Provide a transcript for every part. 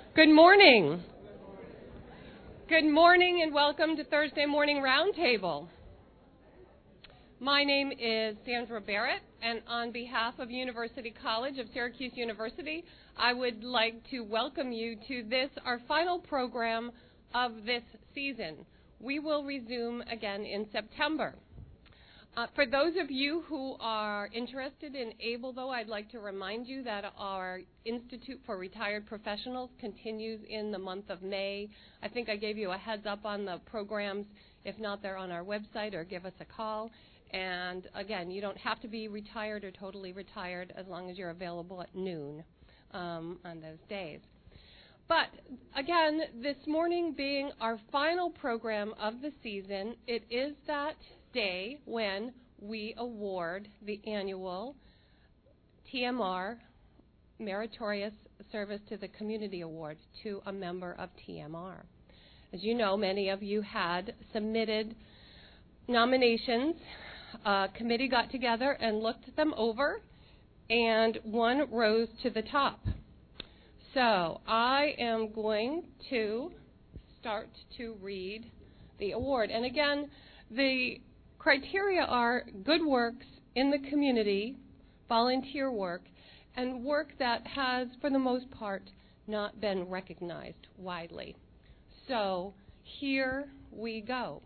Good morning. Good morning and welcome to Thursday Morning Roundtable. My name is Sandra Barrett, and on behalf of University College of Syracuse University, I would like to welcome you to this, our final program of this season. We will resume again in September. For those of you who are interested in ABLE, though, I'd like to remind you that our Institute for Retired Professionals continues in the month of May. I think I gave you a heads up on the programs. If not, they're on our website, or give us a call. And again, you don't have to be retired or totally retired as long as you're available at noon on those days. But again, this morning being our final program of the season, it is that day when we award the annual TMR Meritorious Service to the Community Award to a member of TMR. As you know, many of you had submitted nominations. A committee got together and looked them over, and one rose to the top. So I am going to start to read the award. And again, the criteria are good works in the community, volunteer work, and work that has, for the most part, not been recognized widely. So here we go.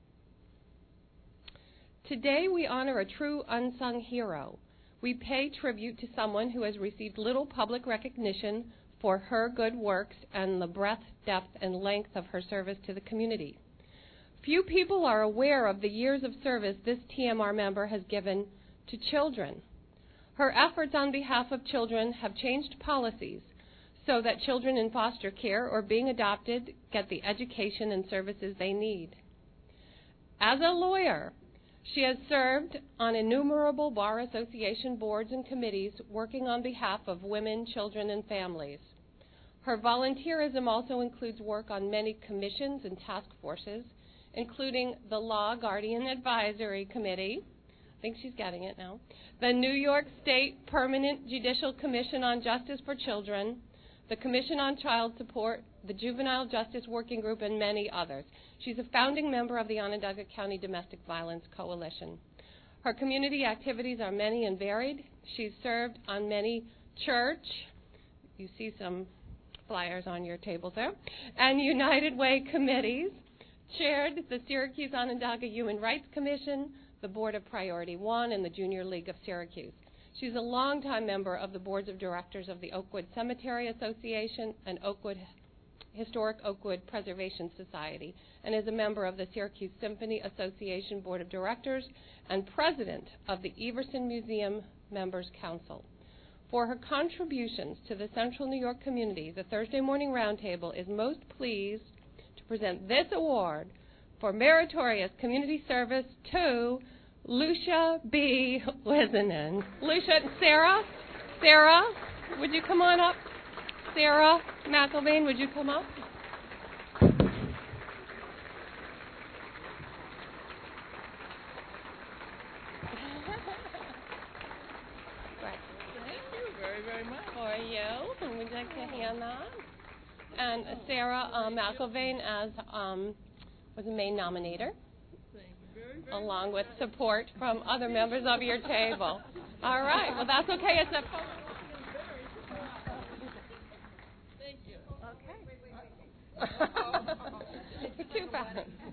Today we honor a true unsung hero. We pay tribute to someone who has received little public recognition for her good works and the breadth, depth, and length of her service to the community. Few people are aware of the years of service this TMR member has given to children. Her efforts on behalf of children have changed policies so that children in foster care or being adopted get the education and services they need. As a lawyer, she has served on innumerable Bar Association boards and committees working on behalf of women, children, and families. Her volunteerism also includes work on many commissions and task forces, including the Law Guardian Advisory Committee, I think she's getting it now, the New York State Permanent Judicial Commission on Justice for Children, the Commission on Child Support, the Juvenile Justice Working Group, and many others. She's a founding member of the Onondaga County Domestic Violence Coalition. Her community activities are many and varied. She's served on many church, you see some flyers on your tables there, and United Way committees, chaired the Syracuse Onondaga Human Rights Commission, the Board of Priority One, and the Junior League of Syracuse. She's a longtime member of the boards of directors of the Oakwood Cemetery Association and Historic Oakwood Preservation Society, and is a member of the Syracuse Symphony Association Board of Directors and president of the Everson Museum Members Council. For her contributions to the Central New York community, the Thursday Morning Roundtable is most pleased to present this award for meritorious community service to Lucia B. Wizenin. Lucia, Sarah, would you come on up? Sarah McElvain, would you come up? Thank you very, very much. For you, and would you like to hand that? And Sarah McElvain as was the main nominator, along with support from other members of your table. All right. Well, that's okay. It's a Thank you. Okay. Too fast.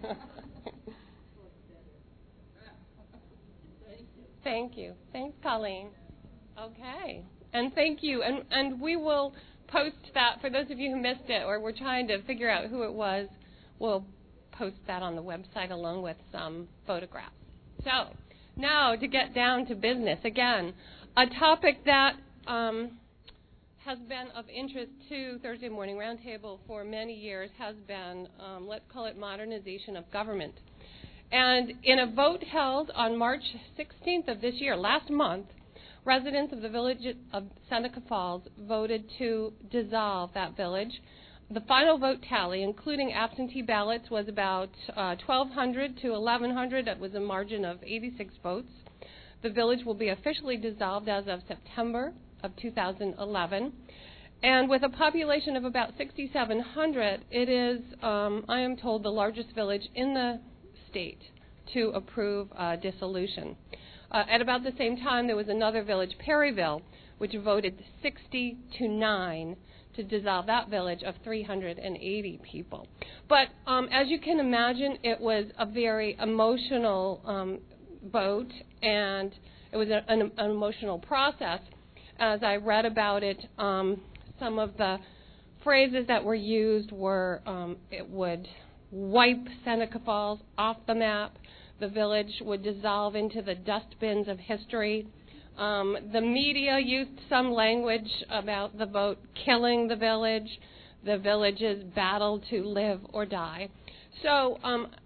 Thank you. Thanks, Colleen. Okay. And thank you. And we will post that for those of you who missed it or were trying to figure out who it was. We'll post that on the website along with some photographs. So now to get down to business. Again, a topic that has been of interest to Thursday Morning Roundtable for many years has been, let's call it modernization of government. And in a vote held on March 16th of this year, last month, residents of the village of Seneca Falls voted to dissolve that village. The final vote tally, including absentee ballots, was about 1,200 to 1,100. It was a margin of 86 votes. The village will be officially dissolved as of September of 2011. And with a population of about 6,700, it is, I am told, the largest village in the state to approve dissolution. At about the same time, there was another village, Perryville, which voted 60-9 to dissolve that village of 380 people. But as you can imagine, it was a very emotional vote, and it was an emotional process. As I read about it, some of the phrases that were used were it would wipe Seneca Falls off the map. The village would dissolve into the dustbins of history. The media used some language about the vote killing the village's battle to live or die. So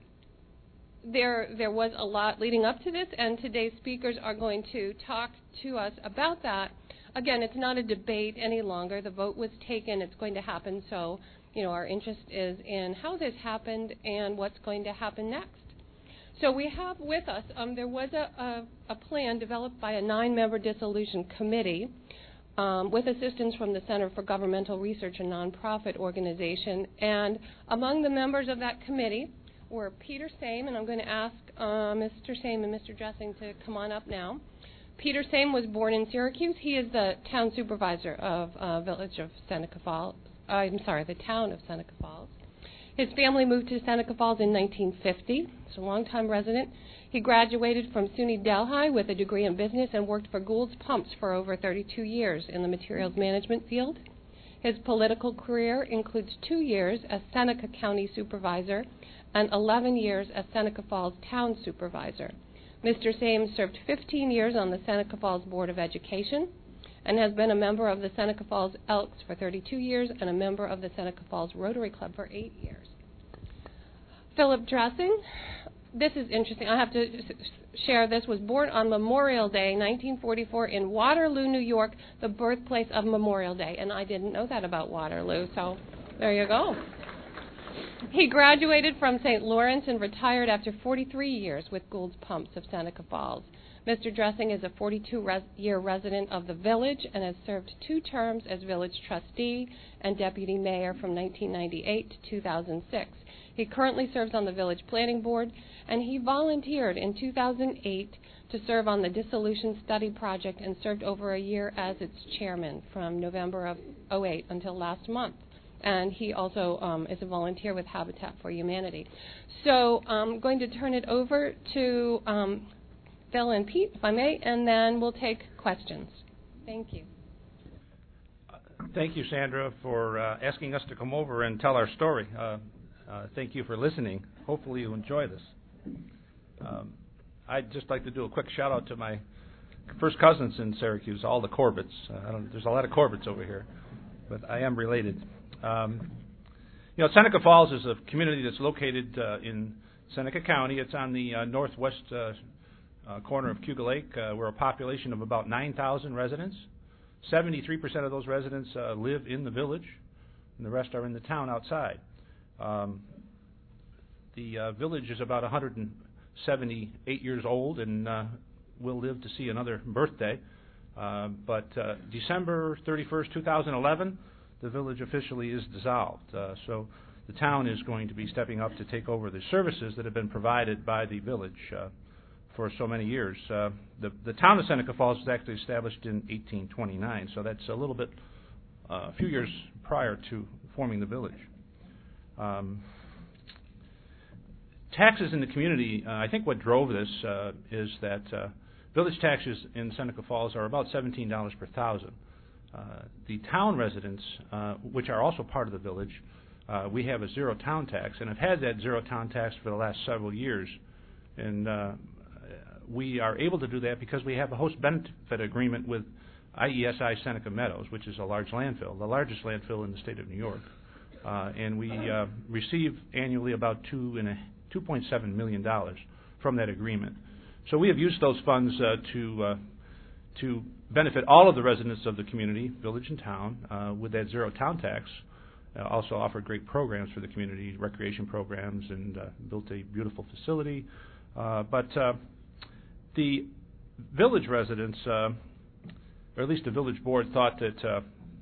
there was a lot leading up to this, and today's speakers are going to talk to us about that. Again, it's not a debate any longer. The vote was taken. It's going to happen. So, our interest is in how this happened and what's going to happen next. So we have with us, there was a plan developed by a 9-member dissolution committee with assistance from the Center for Governmental Research, a nonprofit organization. And among the members of that committee were Peter Same, and I'm going to ask Mr. Same and Mr. Dressing to come on up now. Peter Same was born in Syracuse. He is the town supervisor of village of Seneca Falls. The town of Seneca Falls. His family moved to Seneca Falls in 1950. He's a longtime resident. He graduated from SUNY Delhi with a degree in business and worked for Gould's Pumps for over 32 years in the materials management field. His political career includes 2 years as Seneca County Supervisor and 11 years as Seneca Falls Town Supervisor. Mr. Same served 15 years on the Seneca Falls Board of Education and has been a member of the Seneca Falls Elks for 32 years and a member of the Seneca Falls Rotary Club for 8 years. Philip Dressing, this is interesting. I have to share this, was born on Memorial Day, 1944, in Waterloo, New York, the birthplace of Memorial Day. And I didn't know that about Waterloo, so there you go. He graduated from St. Lawrence and retired after 43 years with Gould's Pumps of Seneca Falls. Mr. Dressing is a 42-year resident of the village and has served 2 terms as village trustee and deputy mayor from 1998 to 2006. He currently serves on the village planning board, and he volunteered in 2008 to serve on the dissolution study project and served over a year as its chairman from November of 2008 until last month. And he also is a volunteer with Habitat for Humanity. So I'm going to turn it over to Phil and Pete, if I may, and then we'll take questions. Thank you. Thank you, Sandra, for asking us to come over and tell our story. Thank you for listening. Hopefully you enjoy this. I'd just like to do a quick shout-out to my first cousins in Syracuse, all the Corbetts. There's a lot of Corbetts over here, but I am related. Seneca Falls is a community that's located in Seneca County. It's on the northwest corner of Cayuga Lake. We're a population of about 9,000 residents. 73% of those residents live in the village, and the rest are in the town outside. The village is about 178 years old and will live to see another birthday. But December 31st, 2011, the village officially is dissolved. So the town is going to be stepping up to take over the services that have been provided by the village for so many years. The town of Seneca Falls was actually established in 1829, so that's a few years prior to forming the village. Taxes in the community, I think what drove this is that village taxes in Seneca Falls are about $17 per thousand. The town residents, which are also part of the village, we have a zero town tax, and have had that zero town tax for the last several years. And we are able to do that because we have a host benefit agreement with IESI Seneca Meadows, which is a large landfill, the largest landfill in the state of New York. And we receive annually about $2.7 million from that agreement. So we have used those funds to benefit all of the residents of the community, village and town, with that zero town tax. Also offered great programs for the community, recreation programs, and built a beautiful facility. But the village residents, or at least the village board, thought that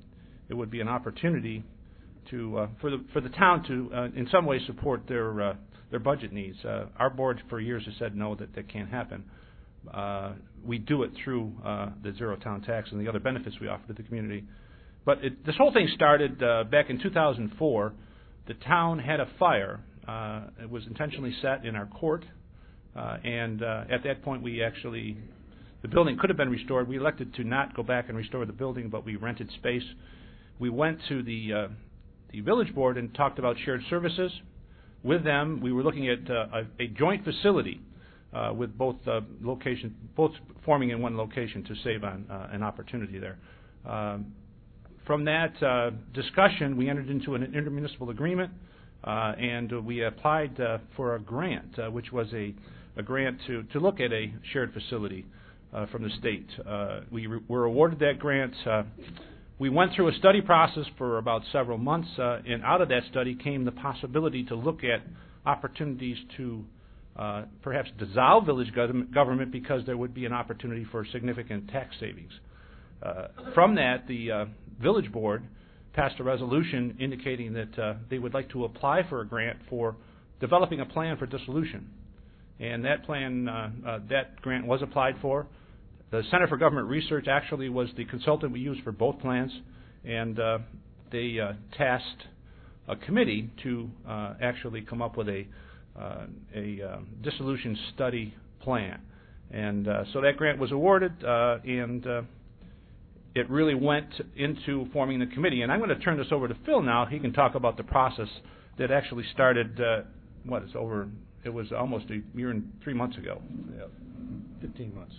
it would be an opportunity to for the town to in some way support their budget needs. Our board for years has said no, that can't happen. We do it through the zero town tax and the other benefits we offer to the community. But this whole thing started back in 2004. The town had a fire. It was intentionally set in our court, and at that point the building could have been restored. We elected to not go back and restore the building, but we rented space. We went to the village board and talked about shared services. With them, we were looking at a joint facility with both locations, both forming in one location to save on an opportunity there. From that discussion, we entered into an intermunicipal agreement, and we applied for a grant, which was a grant to look at a shared facility from the state. We were awarded that grant. We went through a study process for about several months, and out of that study came the possibility to look at opportunities to perhaps dissolve village government because there would be an opportunity for significant tax savings. From that, the village board passed a resolution indicating that they would like to apply for a grant for developing a plan for dissolution. And that plan, that grant was applied for. The Center for Government Research actually was the consultant we used for both plans, and they tasked a committee to actually come up with a dissolution study plan. And so that grant was awarded, and it really went into forming the committee. And I'm going to turn this over to Phil now. He can talk about the process that actually started, it was almost a year and 3 months ago. Yeah, 15 months.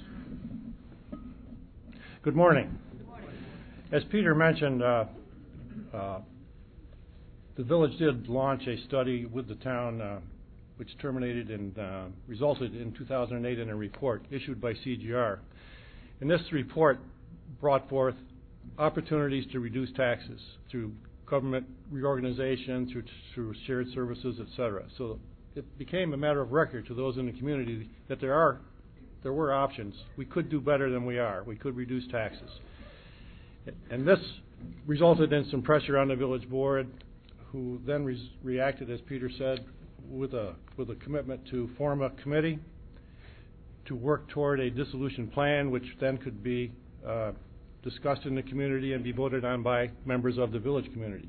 Good morning. Good morning. As Peter mentioned, the village did launch a study with the town, which terminated and resulted in 2008 in a report issued by CGR. And this report brought forth opportunities to reduce taxes through government reorganization, through shared services, etc. So it became a matter of record to those in the community that there were options. We could do better than we are. We could reduce taxes. And this resulted in some pressure on the village board, who then reacted, as Peter said, with a commitment to form a committee to work toward a dissolution plan, which then could be discussed in the community and be voted on by members of the village community.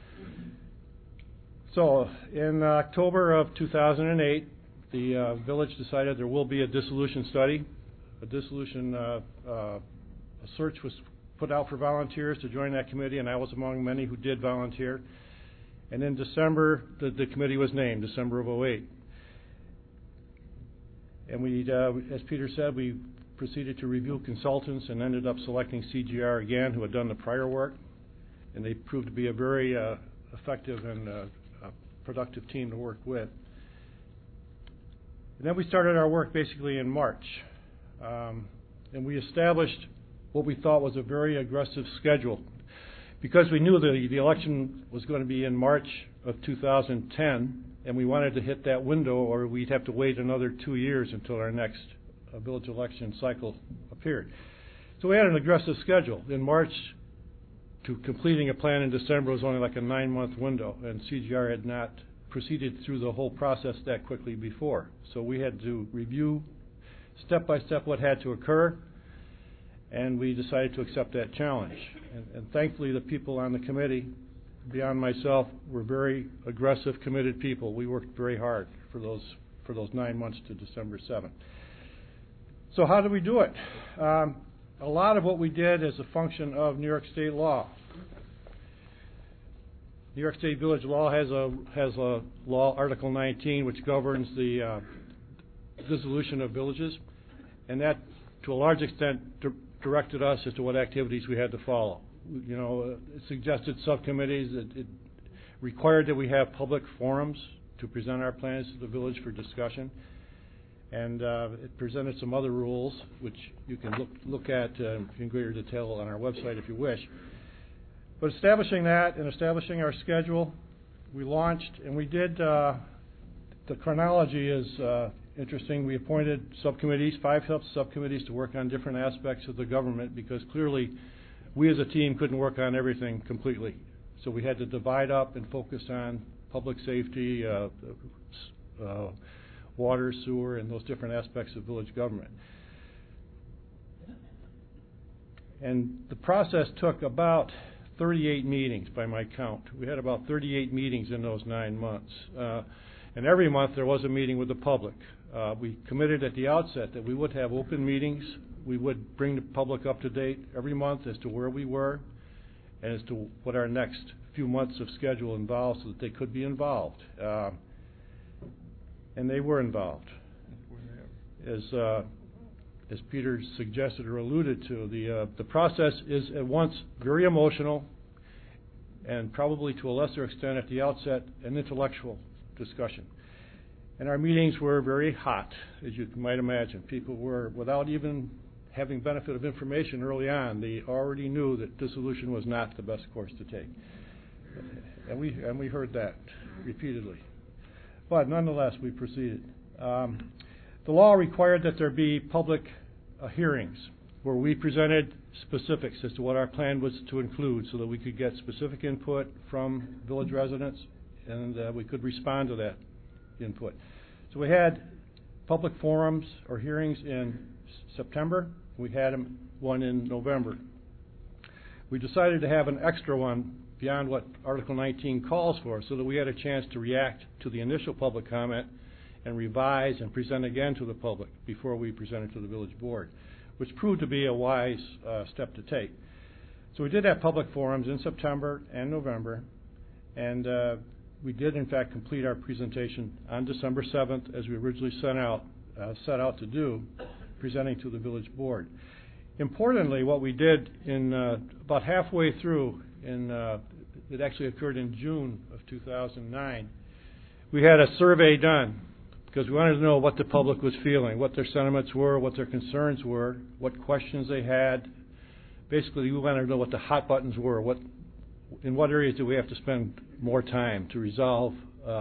So in October of 2008, the village decided there will be a dissolution study. A dissolution a search was put out for volunteers to join that committee, and I was among many who did volunteer. And in December, the committee was named, December of 2008. And we, as Peter said, we proceeded to review consultants and ended up selecting CGR again, who had done the prior work. And they proved to be a very effective and productive team to work with. And then we started our work basically in March. And we established what we thought was a very aggressive schedule. Because we knew the election was going to be in March of 2010, and we wanted to hit that window, or we'd have to wait another 2 years until our next village election cycle appeared. So we had an aggressive schedule. In March to completing a plan in December was only like a 9-month window, and CGR had not proceeded through the whole process that quickly before. So we had to review step by step what had to occur, and we decided to accept that challenge. And thankfully the people on the committee, beyond myself, were very aggressive, committed people. We worked very hard for those 9 months to December 7th. So how did we do it? A lot of what we did is a function of New York State law. New York State Village Law has a law, Article 19, which governs the dissolution of villages, and that, to a large extent, directed us as to what activities we had to follow. You know, it suggested subcommittees. It required that we have public forums to present our plans to the village for discussion. And it presented some other rules, which you can look at in greater detail on our website if you wish. But establishing that and establishing our schedule, we launched, and we did, the chronology is interesting. We appointed subcommittees, 5 subcommittees, to work on different aspects of the government, because clearly we as a team couldn't work on everything completely. So we had to divide up and focus on public safety, water, sewer, and those different aspects of village government. And the process took about 38 meetings by my count. We had about 38 meetings in those 9 months. And every month there was a meeting with the public. We committed at the outset that we would have open meetings. We would bring the public up to date every month as to where we were and as to what our next few months of schedule involved, so that they could be involved. And they were involved. As Peter suggested or alluded to, the process is at once very emotional and probably to a lesser extent at the outset an intellectual discussion. And our meetings were very hot, as you might imagine. People were, without even having benefit of information early on, they already knew that dissolution was not the best course to take. And we heard that repeatedly. But nonetheless, we proceeded. The law required that there be public hearings where we presented specifics as to what our plan was to include so that we could get specific input from village residents and we could respond to that input. So we had public forums or hearings in September. We had one in November. We decided to have an extra one beyond what Article 19 calls for so that we had a chance to react to the initial public comment and revise and present again to the public before we presented to the village board, which proved to be a wise step to take. So we did have public forums in September and November, and we did in fact complete our presentation on December 7th as we originally set out to do, presenting to the village board. Importantly, what we did in about halfway through, it actually occurred in June of 2009, we had a survey done because we wanted to know what the public was feeling, what their sentiments were, what their concerns were, what questions they had. Basically, we wanted to know what the hot buttons were, in what areas do we have to spend more time to resolve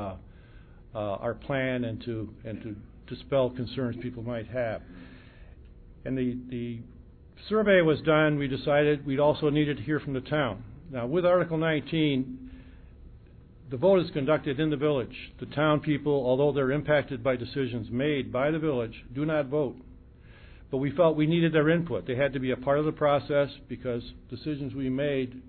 our plan and to dispel concerns people might have. And the survey was done. We decided we'd also needed to hear from the town. Now, with Article 19, the vote is conducted in the village. The town people, although they're impacted by decisions made by the village, do not vote. But we felt we needed their input. They had to be a part of the process because decisions we made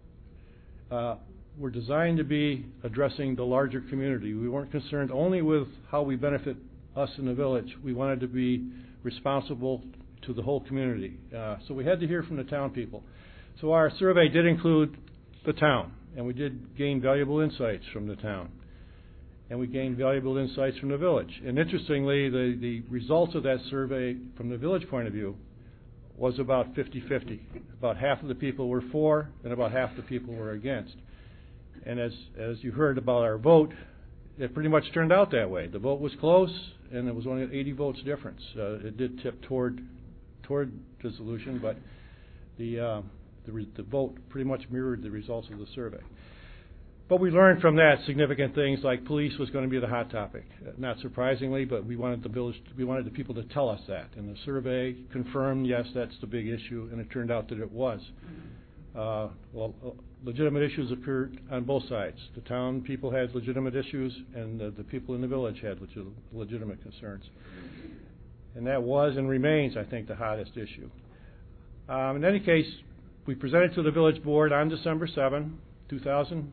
were designed to be addressing the larger community. We weren't concerned only with how we benefit us in the village. We wanted to be responsible to the whole community. So we had to hear from the town people. So our survey did include the town, and we did gain valuable insights from the town. And we gained valuable insights from the village. And interestingly, the results of that survey from the village point of view was about 50-50. About half of the people were for, and about half the people were against. And as you heard about our vote, it pretty much turned out that way. The vote was close, and it was only 80 votes difference. It did tip toward dissolution, but the vote pretty much mirrored the results of the survey. But we learned from that significant things like police was going to be the hot topic. Not surprisingly, but we wanted the people to tell us that. And the survey confirmed, yes, that's the big issue, and it turned out that it was. Legitimate issues occurred on both sides. The town people had legitimate issues, and the people in the village had legitimate concerns. And that was and remains, I think, the hottest issue. In any case, we presented to the village board on December 7, 2009,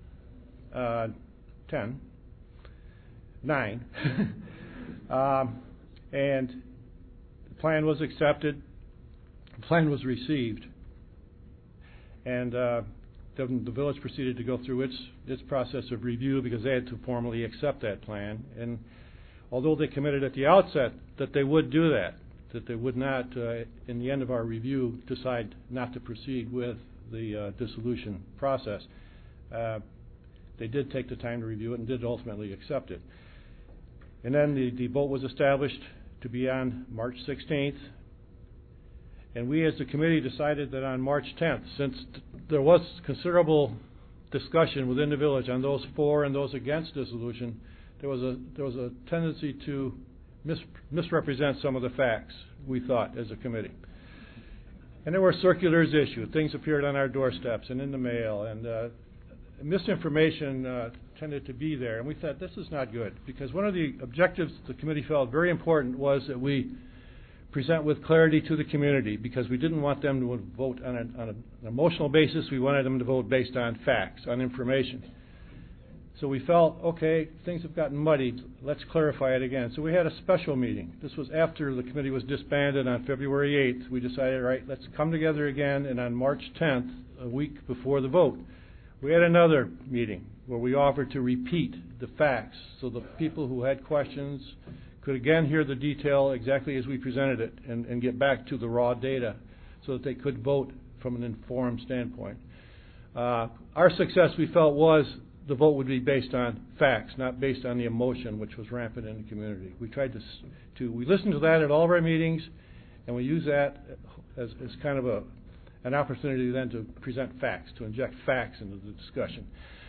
and the plan was accepted. The plan was received, and the village proceeded to go through its process of review because they had to formally accept that plan. And although they committed at the outset that they would do that they would not, in the end of our review, decide not to proceed with the dissolution process, they did take the time to review it and did ultimately accept it. And then the vote was established to be on March 16th. And we as the committee decided that on March 10th, since there was considerable discussion within the village on those for and those against dissolution, there was a tendency to misrepresent some of the facts, we thought, as a committee. And there were circulars issued. Things appeared on our doorsteps and in the mail, and misinformation tended to be there. And we thought, this is not good, because one of the objectives the committee felt very important was that we present with clarity to the community, because we didn't want them to vote on an emotional basis. We wanted them to vote based on facts, on information. So we felt, okay, things have gotten muddied. Let's clarify it again. So we had a special meeting. This was after the committee was disbanded on February 8th. We decided, all right, let's come together again, and on March 10th, a week before the vote, we had another meeting where we offered to repeat the facts so the people who had questions could again hear the detail exactly as we presented it and get back to the raw data so that they could vote from an informed standpoint. Our success, we felt, was the vote would be based on facts, not based on the emotion which was rampant in the community. We tried we listened to that at all of our meetings, and we used that as kind of an opportunity then to present facts, to inject facts into the discussion.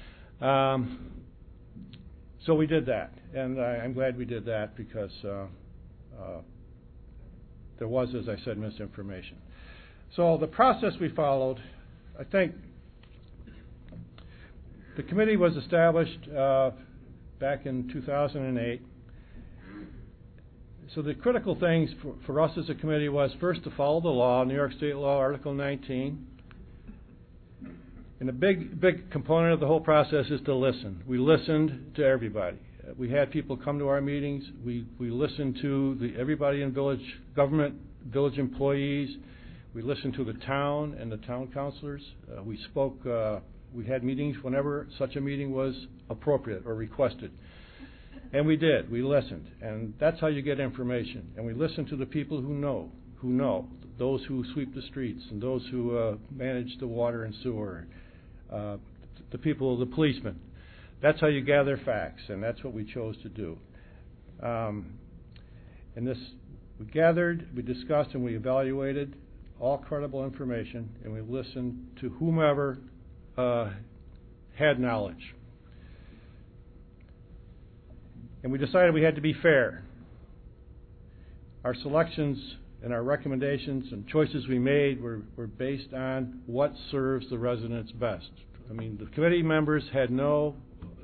So we did that, and I'm glad we did that, because there was, as I said, misinformation. So the process we followed, I think, the committee was established back in 2008. So the critical things for us as a committee was, first, to follow the law, New York State Law, Article 19. And a big component of the whole process is to listen. We listened to everybody. We had people come to our meetings. We listened to everybody in village government, village employees. We listened to the town and the town councilors. We spoke. We had meetings whenever such a meeting was appropriate or requested. And we did. We listened. And that's how you get information. And we listened to the people who know, those who sweep the streets and those who manage the water and sewer, the people, the policemen. That's how you gather facts, and that's what we chose to do. We gathered, we discussed, and we evaluated all credible information, and we listened to whomever had knowledge. And we decided we had to be fair. Our selections and our recommendations and choices we made were based on what serves the residents best. I mean, the committee members had no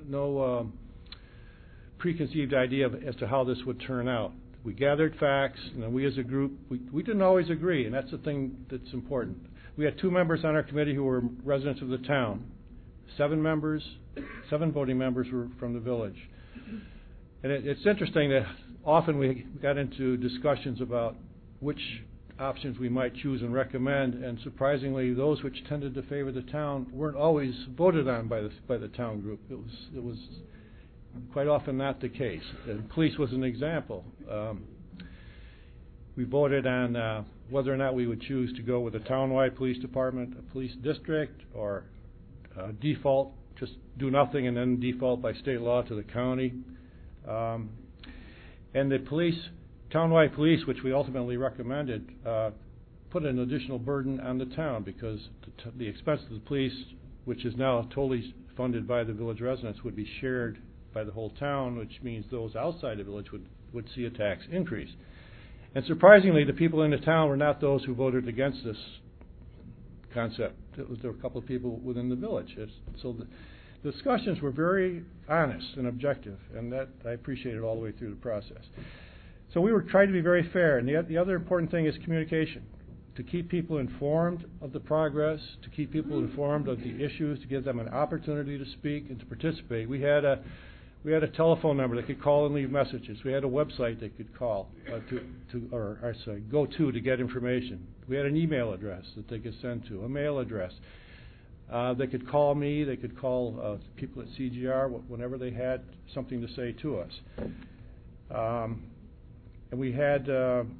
preconceived idea as to how this would turn out. We gathered facts, and we as a group, we didn't always agree, and that's the thing that's important. We had 2 members on our committee who were residents of the town. 7 voting members were from the village. And it's interesting that often we got into discussions about which options we might choose and recommend, and surprisingly, those which tended to favor the town weren't always voted on by the town group. It was quite often not the case. And police was an example. We voted on whether or not we would choose to go with a townwide police department, a police district, or default, just do nothing and then default by state law to the county. And the townwide police, which we ultimately recommended, put an additional burden on the town, because the expense of the police, which is now totally funded by the village residents, would be shared by the whole town, which means those outside the village would see a tax increase. And surprisingly, the people in the town were not those who voted against this concept. There were a couple of people within the village. So the discussions were very honest and objective, and that I appreciated all the way through the process. So we were trying to be very fair, and the other important thing is communication, to keep people informed of the progress, to keep people informed of the issues, to give them an opportunity to speak and to participate. We had a telephone number they could call and leave messages. We had a website they could call go to get information. We had an email address that they could send to, a mail address. They could call me. They could call people at CGR whenever they had something to say to us. And we had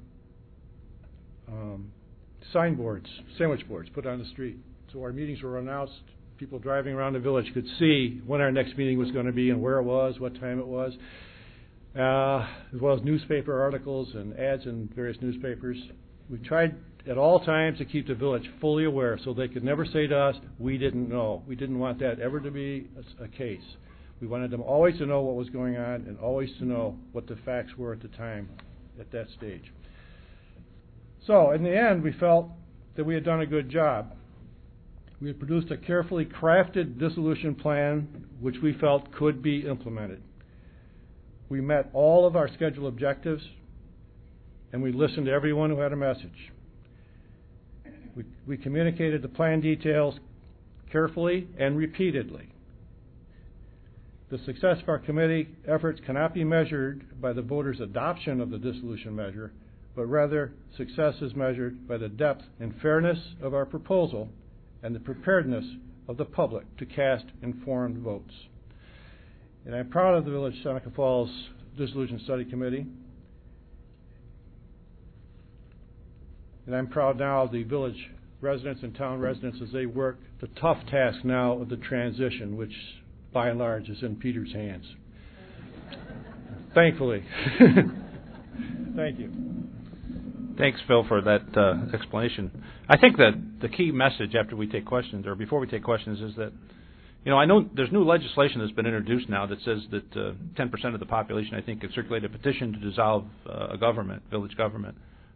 signboards, sandwich boards put on the street. So our meetings were announced. People driving around the village could see when our next meeting was going to be and where it was, what time it was, as well as newspaper articles and ads in various newspapers. We tried at all times to keep the village fully aware so they could never say to us, we didn't know. We didn't want that ever to be a case. We wanted them always to know what was going on and always to know what the facts were at the time, at that stage. So in the end, we felt that we had done a good job. We had produced a carefully crafted dissolution plan which we felt could be implemented. We met all of our scheduled objectives, and we listened to everyone who had a message. We communicated the plan details carefully and repeatedly. The success of our committee efforts cannot be measured by the voters' adoption of the dissolution measure, but rather success is measured by the depth and fairness of our proposal and the preparedness of the public to cast informed votes. And I'm proud of the Village of Seneca Falls Dissolution Study Committee. And I'm proud now of the village residents and town residents as they work the tough task now of the transition, which by and large is in Peter's hands. Thankfully. Thank you. Thanks, Phil, for that explanation. I think that the key message after we take questions, or before we take questions, is that, I know there's new legislation that's been introduced now that says that 10% of the population, I think, could circulate a petition to dissolve a government, village government.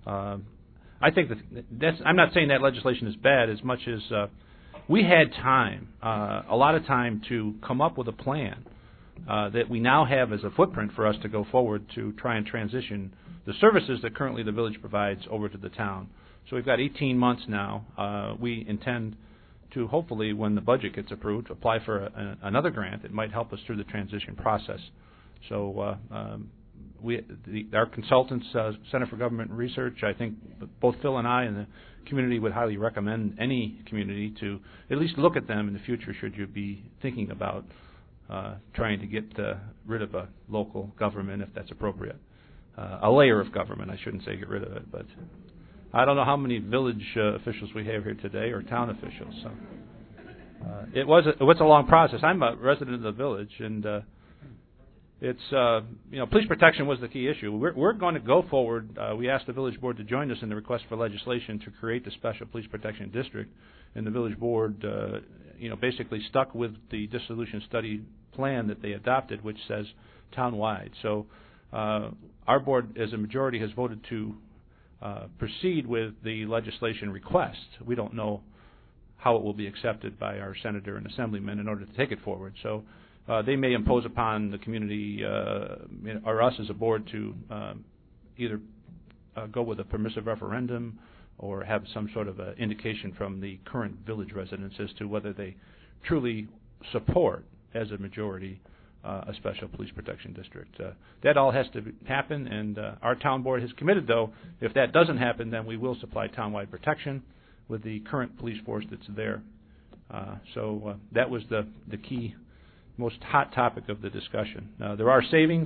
I think I'm not saying that legislation is bad as much as we had time, a lot of time to come up with a plan that we now have as a footprint for us to go forward to try and transition the services that currently the village provides over to the town. So we've got 18 months now. We intend to hopefully, when the budget gets approved, apply for another grant that might help us through the transition process. So our consultants, Center for Government Research, I think both Phil and I and the community would highly recommend any community to at least look at them in the future should you be thinking about trying to get rid of a local government if that's appropriate. A layer of government, I shouldn't say get rid of it, but I don't know how many village officials we have here today or town officials. So it was a long process. I'm a resident of the village, and it's police protection was the key issue. We're going to go forward. We asked the village board to join us in the request for legislation to create the special police protection district, and the village board, basically stuck with the dissolution study plan that they adopted, which says townwide. So our board, as a majority, has voted to proceed with the legislation request. We don't know how it will be accepted by our senator and assemblyman in order to take it forward. So they may impose upon the community or us as a board to either go with a permissive referendum or have some sort of indication from the current village residents as to whether they truly support, as a majority, a special police protection district. That all has to happen, and our town board has committed, though, if that doesn't happen, then we will supply townwide protection with the current police force that's there. So that was the key, most hot topic of the discussion. There are savings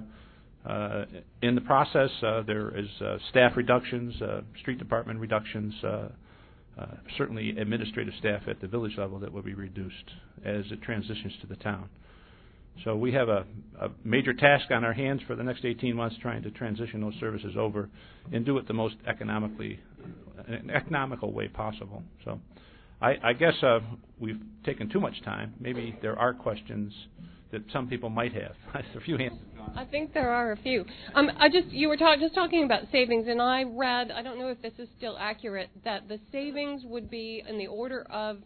in the process. There is staff reductions, street department reductions, certainly administrative staff at the village level that will be reduced as it transitions to the town. So we have a major task on our hands for the next 18 months trying to transition those services over and do it the most economical way possible. So I guess we've taken too much time. Maybe there are questions that some people might have. A few hands. I think there are a few. You were just talking about savings, and I read, I don't know if this is still accurate, that the savings would be in the order of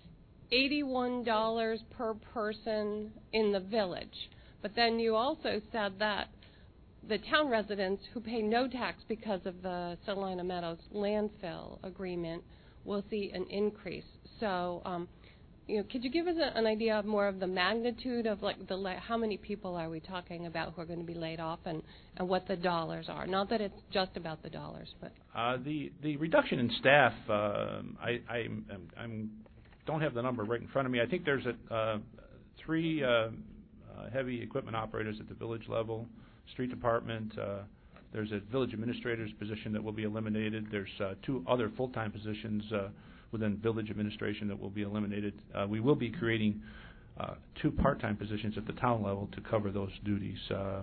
$81 per person in the village. But then you also said that the town residents who pay no tax because of the Salina Meadows landfill agreement will see an increase. So, could you give us an idea of more of the magnitude of how many people are we talking about who are going to be laid off and what the dollars are? Not that it's just about the dollars, but the reduction in staff. I don't have the number right in front of me. I think there's 3 heavy equipment operators at the village level, street department. There's a village administrator's position that will be eliminated. There's 2 other full-time positions within village administration that will be eliminated. We will be creating 2 part-time positions at the town level to cover those duties.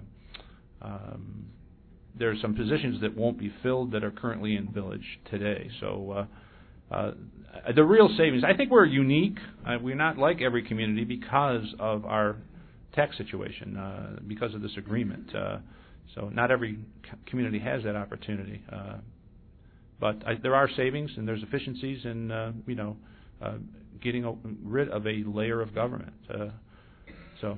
There are some positions that won't be filled that are currently in village today. So the real savings, I think we're unique. We're not like every community because of our tax situation, because of this agreement. So not every community has that opportunity. But there are savings and there's efficiencies in getting rid of a layer of government. So.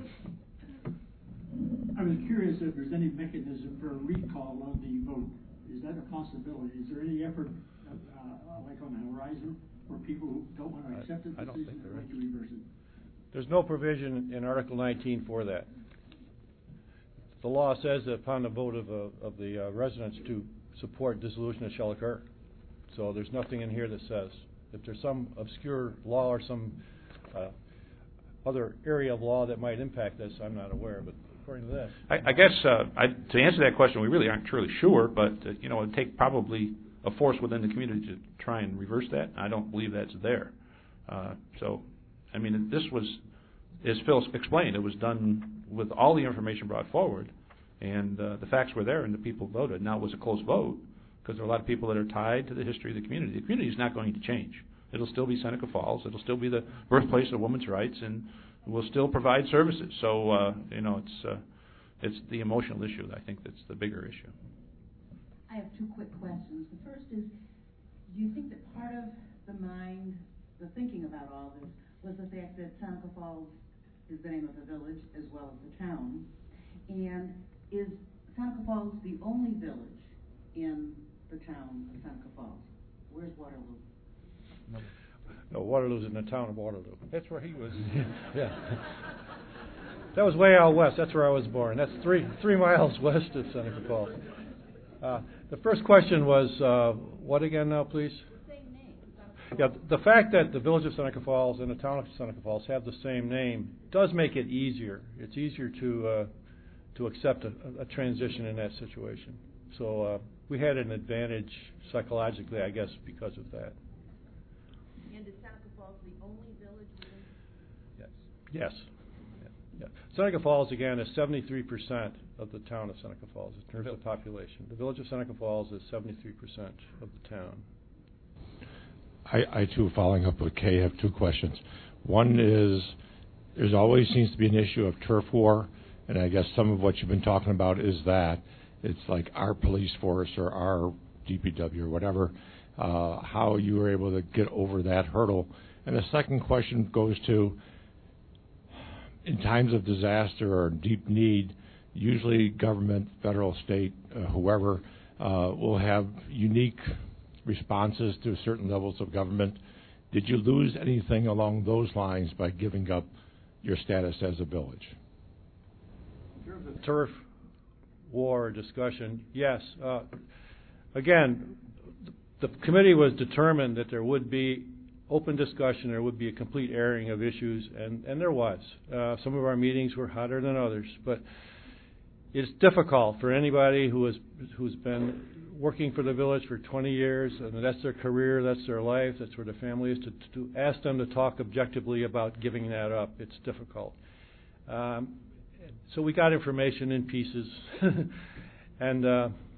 I was curious if there's any mechanism for a recall of the vote. Is that a possibility? Is there any effort, like on the horizon, for people who don't want to accept the decision? I don't think there is. To reverse it? There's no provision in Article 19 for that. The law says that upon the vote of the residents to support dissolution, it shall occur. So there's nothing in here that says. If there's some obscure law or some other area of law that might impact this, I'm not aware, but according to this. I guess to answer that question, we really aren't truly sure, but it would take probably a force within the community to try and reverse that. I don't believe that's there. So, I mean, this was, as Phil explained, it was done with all the information brought forward, and the facts were there, and the people voted. Now, it was a close vote, because there are a lot of people that are tied to the history of the community. The community is not going to change. It'll still be Seneca Falls. It'll still be the birthplace of women's rights, and we'll still provide services. So, it's the emotional issue, I think, that's the bigger issue. I have two quick questions. The first is, do you think that part of the thinking about all this, was the fact that Seneca Falls is the name of the village as well as the town? And is Seneca Falls the only village in the town of Seneca Falls? Where's Waterloo? No, Waterloo's in the town of Waterloo. That's where he was. Yeah. That was way out west. That's where I was born. That's three miles west of Seneca Falls. The first question was, what again now, please? Same name. Yeah, the fact that the village of Seneca Falls and the town of Seneca Falls have the same name does make it easier. It's easier to accept a transition in that situation. So we had an advantage psychologically, I guess, because of that. And is Seneca Falls the only village within? Yes. Yeah. Seneca Falls, again, is 73% of the town of Seneca Falls in terms of population. The village of Seneca Falls is 73% of the town. I too, following up with Kay, have two questions. One is, there's always seems to be an issue of turf war, and I guess some of what you've been talking about is that it's like our police force or our DPW or whatever, how you were able to get over that hurdle. And the second question goes to, in times of disaster or deep need, usually government, federal, state, whoever, will have unique responses to certain levels of government. Did you lose anything along those lines by giving up your status as a village? In terms of turf war discussion, yes. Again, the committee was determined that there would be open discussion, there would be a complete airing of issues, and there was. Some of our meetings were hotter than others, but it's difficult for anybody who's been working for the village for 20 years, and that's their career, that's their life, that's where the family is, to ask them to talk objectively about giving that up. It's difficult. So we got information in pieces, and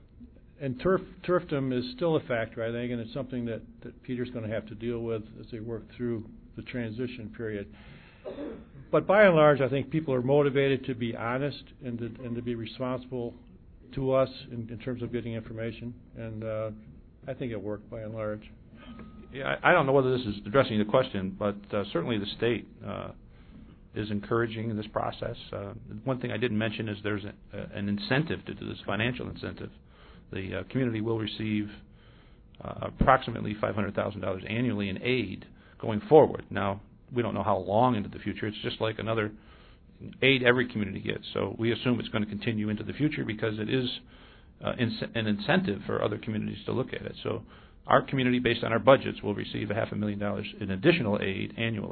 turfdom is still a factor, I think, and it's something that Peter's going to have to deal with as they work through the transition period. But by and large, I think people are motivated to be honest and to be responsible to us in terms of getting information, and I think it worked by and large. Yeah, I don't know whether this is addressing the question, but certainly the state is encouraging this process. One thing I didn't mention is there's an incentive to do this, financial incentive. The community will receive approximately $500,000 annually in aid going forward. Now, we don't know how long into the future. It's just like another aid every community gets. So we assume it's going to continue into the future because it is an incentive for other communities to look at it. So our community, based on our budgets, will receive $500,000 in additional aid annually.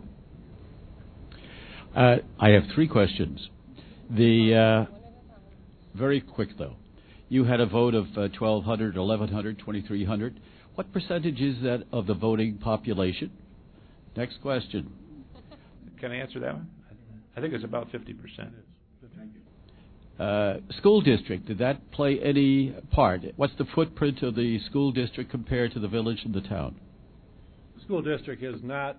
I have three questions. Very quick, though. You had a vote of 1,200, 1,100, 2,300. What percentage is that of the voting population? Next question. Can I answer that one? I think it's about 50%. School district, did that play any part? What's the footprint of the school district compared to the village and the town? The school district is not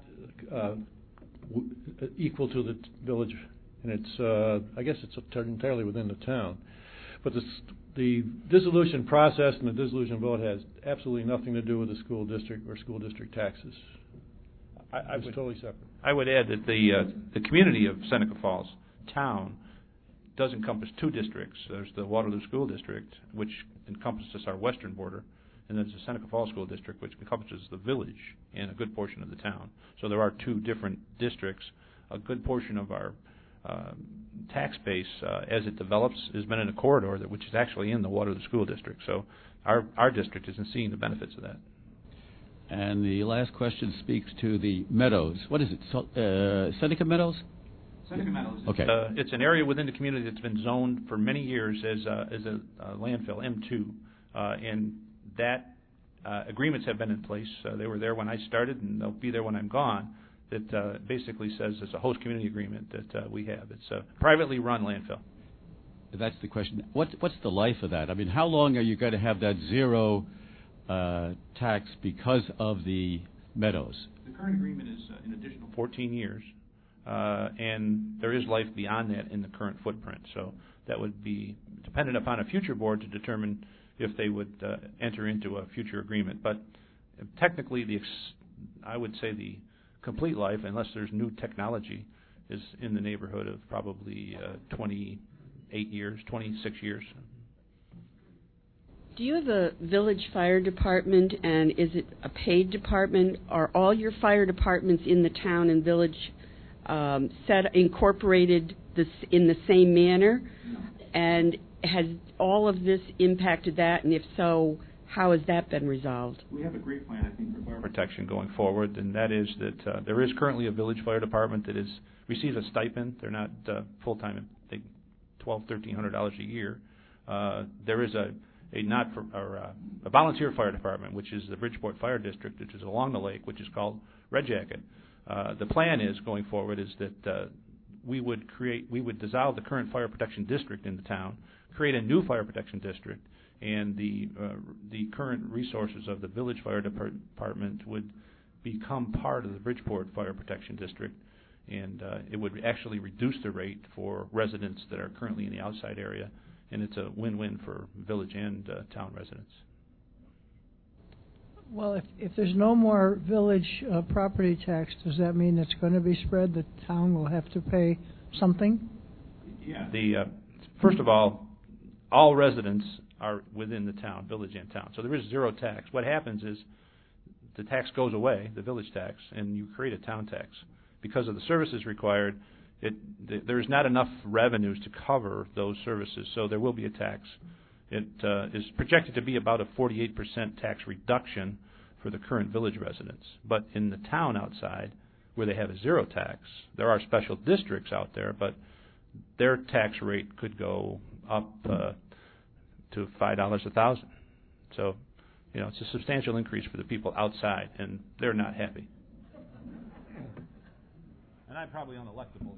equal to the village, and it's I guess it's entirely within the town. But the dissolution process and the dissolution vote has absolutely nothing to do with the school district or school district taxes. It's totally separate. I would add that the community of Seneca Falls town does encompass two districts. There's the Waterloo School District, which encompasses our western border, and there's the Seneca Falls School District, which encompasses the village and a good portion of the town. So there are two different districts. A good portion of our tax base, as it develops, has been in a corridor which is actually in the Waterloo School District. So our district isn't seeing the benefits of that. And the last question speaks to the Meadows. What is it? Seneca Meadows? Seneca Meadows. Okay. It's an area within the community that's been zoned for many years as a landfill, M2, and that agreements have been in place. They were there when I started, and they'll be there when I'm gone. That basically says it's a host community agreement that we have. It's a privately run landfill. That's the question. What's the life of that? I mean, how long are you going to have that zero tax because of the Meadows? The current agreement is an additional 14 years, and there is life beyond that in the current footprint. So that would be dependent upon a future board to determine if they would enter into a future agreement. But technically, I would say the complete life, unless there's new technology, is in the neighborhood of probably 28 years, 26 years. Do you have a village fire department, and is it a paid department? Are all your fire departments in the town and village incorporated in the same manner? No. And has all of this impacted that, and if so, how has that been resolved? We have a great plan, I think, for fire protection going forward, and that is that there is currently a village fire department that receives a stipend. They're not full-time. They $1,200–1,300 a year. There is a volunteer fire department, which is the Bridgeport Fire District, which is along the lake, which is called Red Jacket. The plan is going forward is that we would dissolve the current fire protection district in the town, create a new fire protection district, and the current resources of the village fire department would become part of the Bridgeport Fire Protection District, and it would actually reduce the rate for residents that are currently in the outside area, and it's a win-win for village and town residents. Well, if there's no more village property tax, does that mean it's going to be spread? The town will have to pay something? Yeah. First of all residents are within the town, village and town. So there is zero tax. What happens is the tax goes away, the village tax, and you create a town tax. Because of the services required, there's not enough revenues to cover those services, so there will be a tax. It is projected to be about a 48% tax reduction for the current village residents. But in the town outside, where they have a zero tax, there are special districts out there, but their tax rate could go up to $5 a thousand. So, it's a substantial increase for the people outside, and they're not happy. And I'm probably unelectable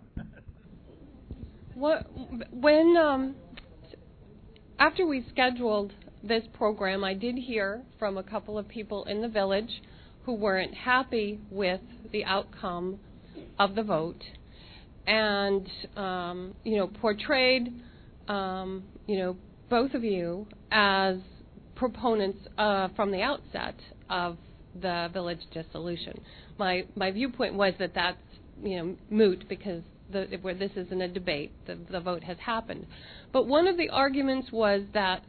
again. After we scheduled this program, I did hear from a couple of people in the village who weren't happy with the outcome of the vote, and portrayed both of you as proponents from the outset of the village dissolution. My viewpoint was that that's moot because where this isn't a debate, the vote has happened. But one of the arguments was that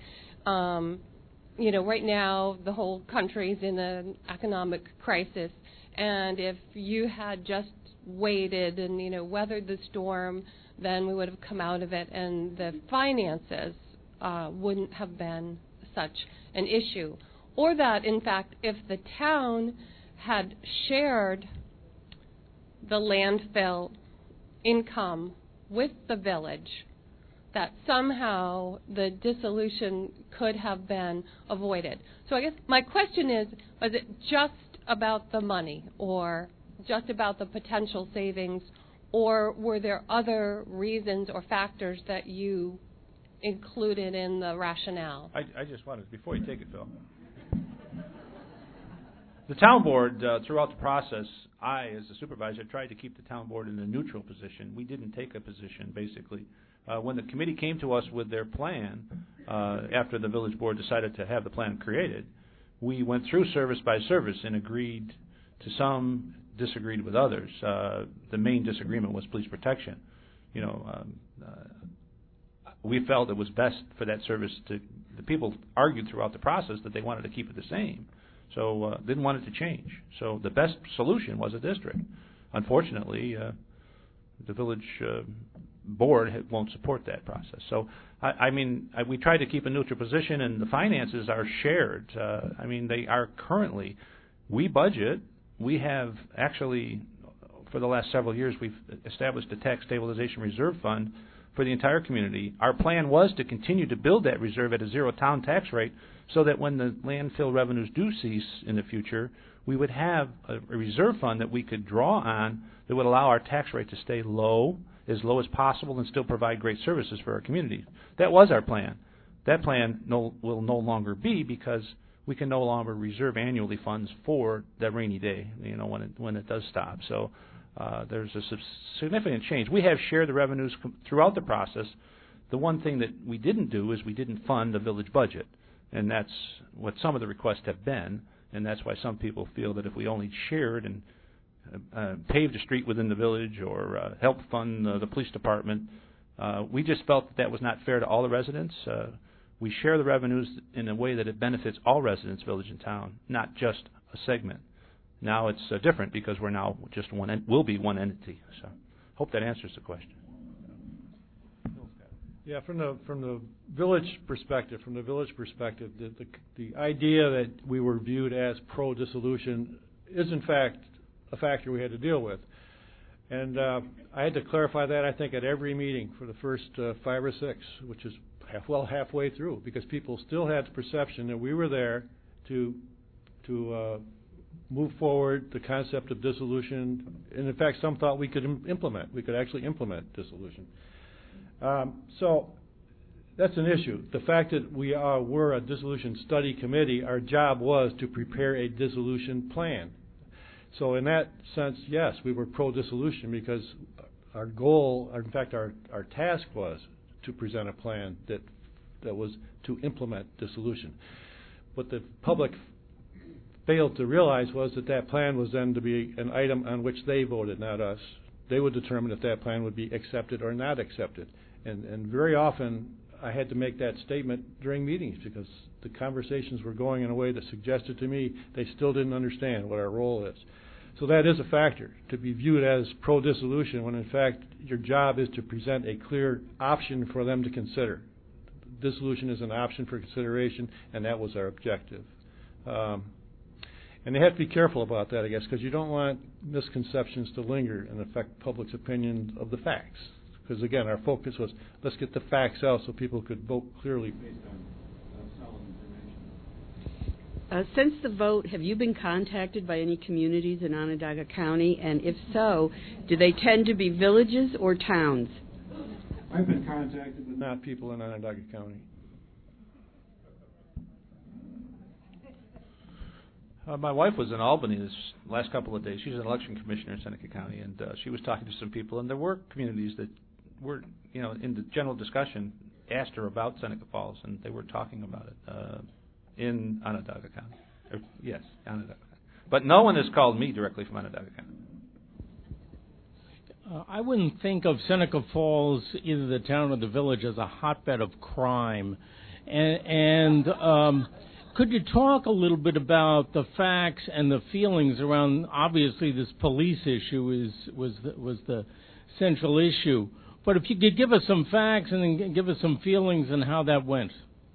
right now the whole country's in an economic crisis, and if you had just waited and weathered the storm, then we would have come out of it, and the finances wouldn't have been such an issue. Or that, in fact, if the town had shared the landfill income with the village, that somehow the dissolution could have been avoided. So I guess my question is, was it just about the money, or just about the potential savings, or were there other reasons or factors that you included in the rationale? I just wanted, before you take it, Phil, The town board, throughout the process, I, as the supervisor, tried to keep the town board in a neutral position. We didn't take a position, basically. When the committee came to us with their plan, after the village board decided to have the plan created, we went through service by service and agreed to some, disagreed with others. The main disagreement was police protection. We felt it was best for that service to, the people argued throughout the process that they wanted to keep it the same. So didn't want it to change. So the best solution was a district. Unfortunately, the village board won't support that process. So, we try to keep a neutral position, and the finances are shared. They are currently, we budget, we have actually, for the last several years, we've established a tax stabilization reserve fund for the entire community. Our plan was to continue to build that reserve at a zero town tax rate so that when the landfill revenues do cease in the future, we would have a reserve fund that we could draw on that would allow our tax rate to stay low as possible, and still provide great services for our community. That was our plan. That plan will no longer be, because we can no longer reserve annually funds for that rainy day, when it does stop. So there's a significant change. We have shared the revenues throughout the process. The one thing that we didn't do is we didn't fund the village budget, and that's what some of the requests have been, and that's why some people feel that if we only shared and paved a street within the village or helped fund the police department, we just felt that was not fair to all the residents. We share the revenues in a way that it benefits all residents, village and town, not just a segment. Now it's different because we're now just will be one entity. So hope that answers the question. Yeah, from the village perspective, the idea that we were viewed as pro-dissolution is in fact a factor we had to deal with. And I had to clarify that, I think, at every meeting for the first 5 or 6, which is halfway through, because people still had the perception that we were there to move forward the concept of dissolution. And in fact, some thought we could actually implement dissolution. So that's an issue. The fact that we're a dissolution study committee, our job was to prepare a dissolution plan. So in that sense, yes, we were pro-dissolution, because our goal, in fact, our task was to present a plan that was to implement dissolution. What the public failed to realize was that plan was then to be an item on which they voted, not us. They would determine if that plan would be accepted or not accepted. And very often I had to make that statement during meetings, because the conversations were going in a way that suggested to me they still didn't understand what our role is. So that is a factor, to be viewed as pro-dissolution, when in fact your job is to present a clear option for them to consider. Dissolution is an option for consideration, and that was our objective. And they have to be careful about that, I guess, because you don't want misconceptions to linger and affect public's opinion of the facts. Because again, our focus was, let's get the facts out so people could vote clearly based on solid information. Since the vote, have you been contacted by any communities in Onondaga County? And if so, do they tend to be villages or towns? I've been contacted, but not people in Onondaga County. My wife was in Albany this last couple of days. She's an election commissioner in Seneca County, and she was talking to some people, and there were communities that were, in the general discussion, asked her about Seneca Falls, and they were talking about it in Onondaga County. Yes, Onondaga County. But no one has called me directly from Onondaga County. I wouldn't think of Seneca Falls, either the town or the village, as a hotbed of crime. And could you talk a little bit about the facts and the feelings around, obviously this police issue was the central issue, but if you could give us some facts and then give us some feelings and how that went.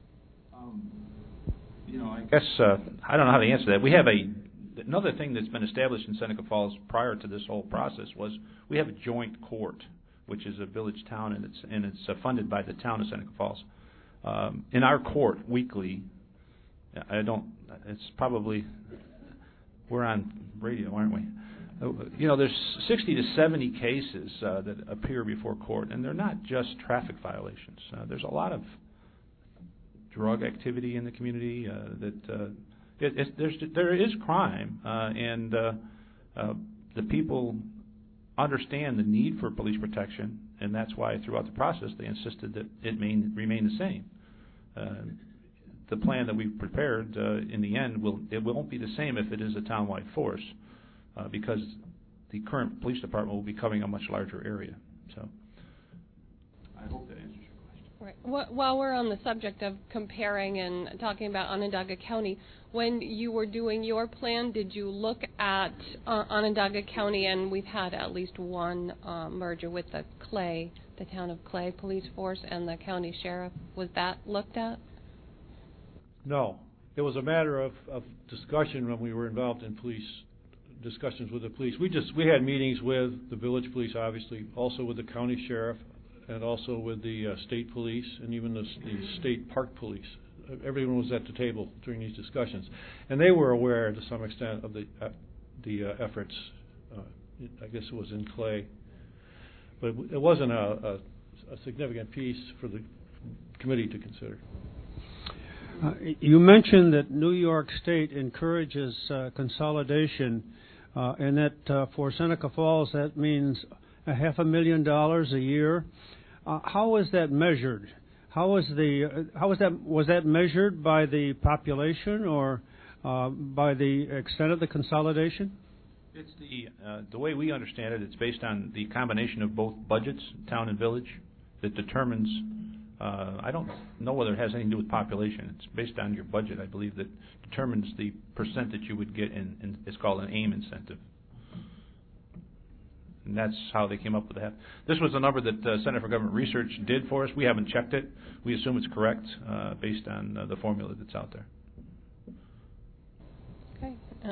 I guess I don't know how to answer that. We have another thing that's been established in Seneca Falls prior to this whole process was we have a joint court, which is a village town, and it's funded by the town of Seneca Falls. In our court weekly, it's probably, we're on radio, aren't we? There's 60 to 70 cases that appear before court, and they're not just traffic violations. There's a lot of drug activity in the community that There is crime, and the people understand the need for police protection, and that's why throughout the process they insisted that it remain the same. The plan that we've prepared in the end won't be the same if it is a townwide force, because the current police department will be covering a much larger area. So I hope that answers your question. Right. While we're on the subject of comparing and talking about Onondaga County, when you were doing your plan, did you look at Onondaga County, and we've had at least one merger with the town of Clay police force and the county sheriff. Was that looked at? No. It was a matter of discussion when we were involved in police discussions with the police. We had meetings with the village police, obviously, also with the county sheriff, and also with the state police, and even the state park police. Everyone was at the table during these discussions, and they were aware to some extent of the efforts. I guess it was in Clay, but it wasn't a significant piece for the committee to consider. You mentioned that New York State encourages consolidation, and that for Seneca Falls that means $500,000 a year. How is that measured? Was that measured by the population or by the extent of the consolidation? It's the way we understand it. It's based on the combination of both budgets, town and village, that determines. I don't know whether it has anything to do with population. It's based on your budget, I believe, that determines the percent that you would get in it's called an AIM incentive. And that's how they came up with that. This was a number that Center for Government Research did for us. We haven't checked it. We assume it's correct based on the formula that's out there. Okay.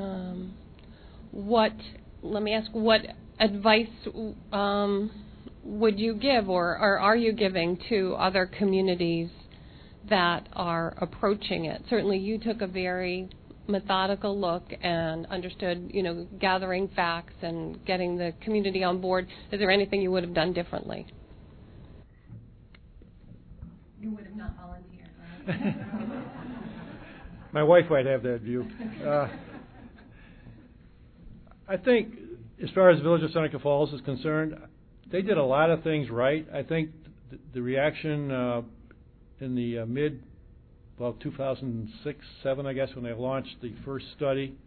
Let me ask, what advice would you give or are you giving to other communities that are approaching it? Certainly you took a very methodical look and understood, gathering facts and getting the community on board. Is there anything you would have done differently? You would have not volunteered, right? My wife might have that view. I think as far as the village of Seneca Falls is concerned, they did a lot of things right. I think the reaction in the 2006, 7, I guess, when they launched the first study,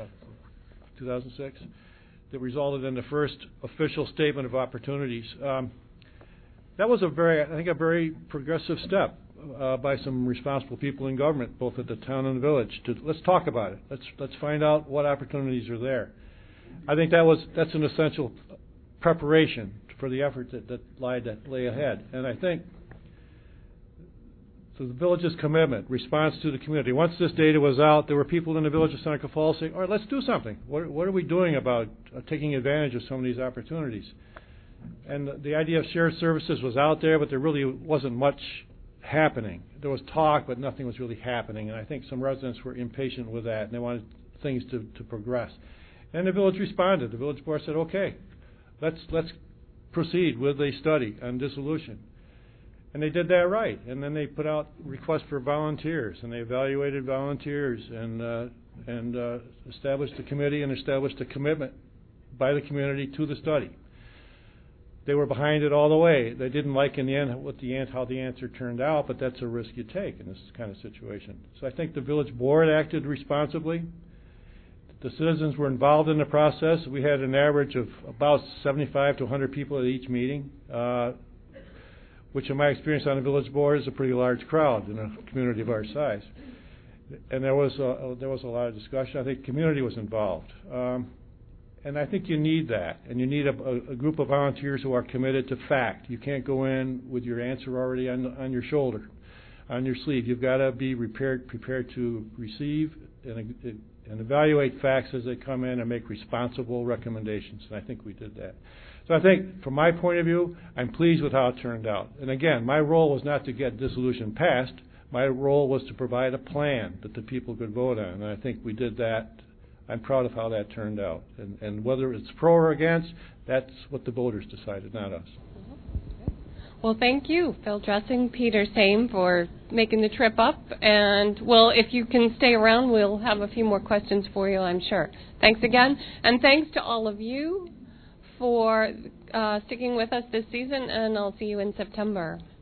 2006, that resulted in the first official statement of opportunities. That was a very progressive step by some responsible people in government, both at the town and the village. Let's talk about it. Let's find out what opportunities are there. I think that's an essential preparation for the effort that lay ahead. And I think so the village's commitment, response to the community. Once this data was out, there were people in the village of Seneca Falls saying, all right, let's do something. What are we doing about taking advantage of some of these opportunities? And the idea of shared services was out there, but there really wasn't much happening. There was talk, but nothing was really happening. And I think some residents were impatient with that, and they wanted things to progress. And the village responded. The village board said, okay, let's proceed with a study on dissolution. And they did that right. And then they put out requests for volunteers, and they evaluated volunteers and established a committee and established a commitment by the community to the study. They were behind it all the way. They didn't like in the end how the answer turned out, but that's a risk you take in this kind of situation. So I think the village board acted responsibly. The citizens were involved in the process. We had an average of about 75 to 100 people at each meeting, which in my experience on the village board is a pretty large crowd in a community of our size. And there was a lot of discussion. I think the community was involved. And I think you need that. And you need a group of volunteers who are committed to fact. You can't go in with your answer already on your shoulder, on your sleeve. You've got to be prepared to receive and evaluate facts as they come in and make responsible recommendations. And I think we did that. So I think, from my point of view, I'm pleased with how it turned out. And again, my role was not to get dissolution passed. My role was to provide a plan that the people could vote on. And I think we did that. I'm proud of how that turned out. And whether it's pro or against, that's what the voters decided, not us. Well, thank you, Phil Dressing, Peter Same, for making the trip up. And, well, if you can stay around, we'll have a few more questions for you, I'm sure. Thanks again. And thanks to all of you for sticking with us this season, and I'll see you in September.